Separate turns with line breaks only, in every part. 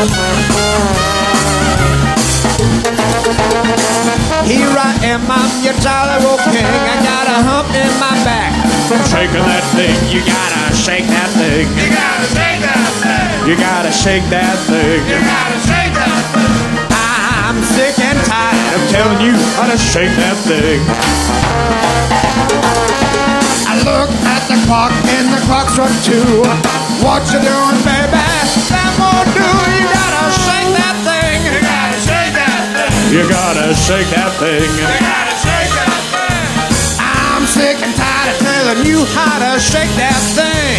Here I am, I'm your jolly old king. I got a hump in my back from shaking that thing. You gotta shake that thing.
You gotta shake that thing.
You gotta shake that thing.
You gotta shake that thing.
I'm sick and tired of telling you how to shake that thing. I look at the clock and the clock struck 2. What you doing, baby? That won't do. You gotta shake that thing.
You gotta shake that thing.
You gotta shake that thing.
You gotta shake that thing.
I'm sick and tired of telling you how to shake that thing.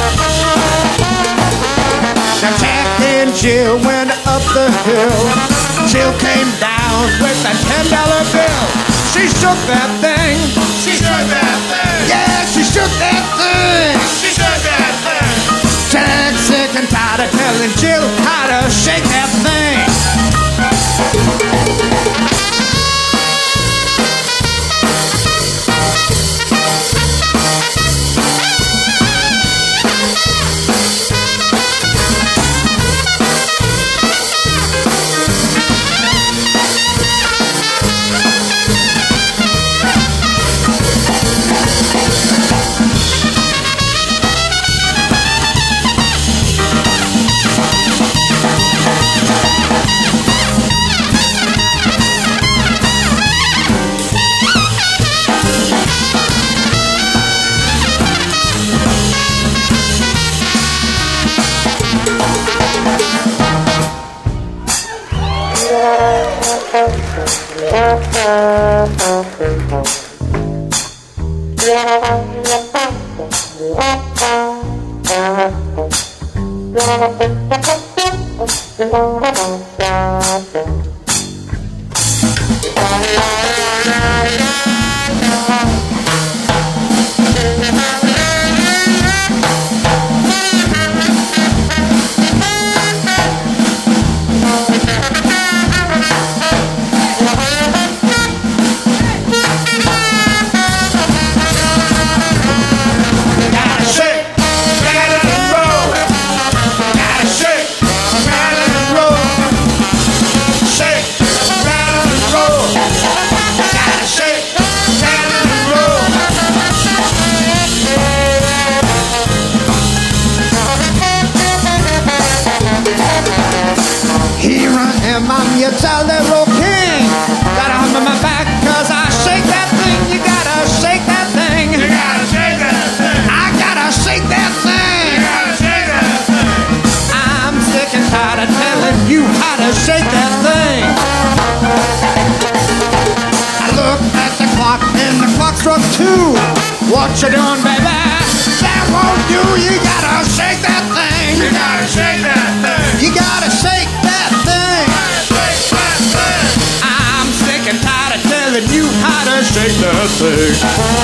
Now Jack and Jill went up the hill. Jill came down with a $10 bill. She shook that thing.
She shook that thing.
Yeah, she shook that thing.
She shook that thing.
Jack's sick and tired of telling Jill how to shake that thing. I'm your jolly old king. Got a hump in my back cause I shake that thing. You gotta shake that thing.
You gotta shake that thing.
I gotta shake that thing.
You gotta shake that thing.
I'm sick and tired of telling you how to shake that thing. I look at the clock and the clock struck 2. What you doing, baby? That won't do. You gotta shake that thing.
You gotta shake that thing.
You gotta shake that thing. I'm sick and tired of telling you how to shake that thing.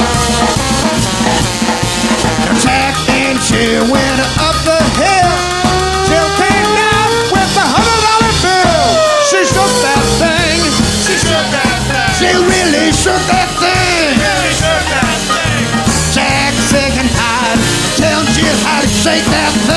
Jack and Jill went up the hill. Jill came down with a $100 bill. She shook that thing.
She shook that thing.
She really shook that thing.
Really shook that thing.
Jack sick and tired, tell Jill how to shake that thing.